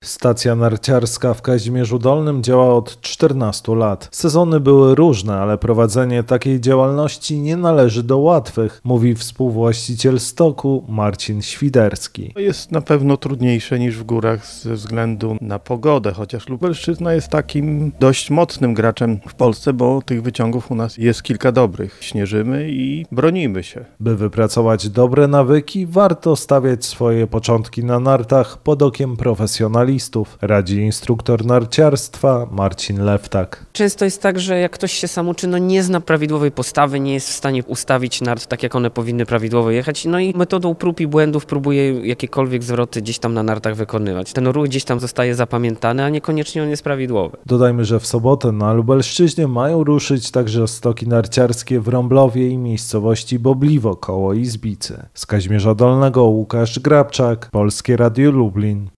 Stacja narciarska w Kazimierzu Dolnym działa od 14 lat. Sezony były różne, ale prowadzenie takiej działalności nie należy do łatwych, mówi współwłaściciel stoku Marcin Świderski. Jest na pewno trudniejsze niż w górach ze względu na pogodę, chociaż Lubelszczyzna jest takim dość mocnym graczem w Polsce, bo tych wyciągów u nas jest kilka dobrych. Śnieżymy i bronimy się. By wypracować dobre nawyki, warto stawiać swoje początki na nartach pod okiem profesjonalistów, radzi instruktor narciarstwa Marcin Lewtak. Często jest tak, że jak ktoś się sam uczy, nie zna prawidłowej postawy, nie jest w stanie ustawić nart tak, jak one powinny prawidłowo jechać. I metodą prób i błędów próbuje jakiekolwiek zwroty gdzieś tam na nartach wykonywać. Ten ruch gdzieś tam zostaje zapamiętany, a niekoniecznie on jest prawidłowy. Dodajmy, że w sobotę na Lubelszczyźnie mają ruszyć także stoki narciarskie w Rąblowie i miejscowości Bobliwo koło Izbicy. Z Kazimierza Dolnego Łukasz Grabczak, Polskie Radio Lublin.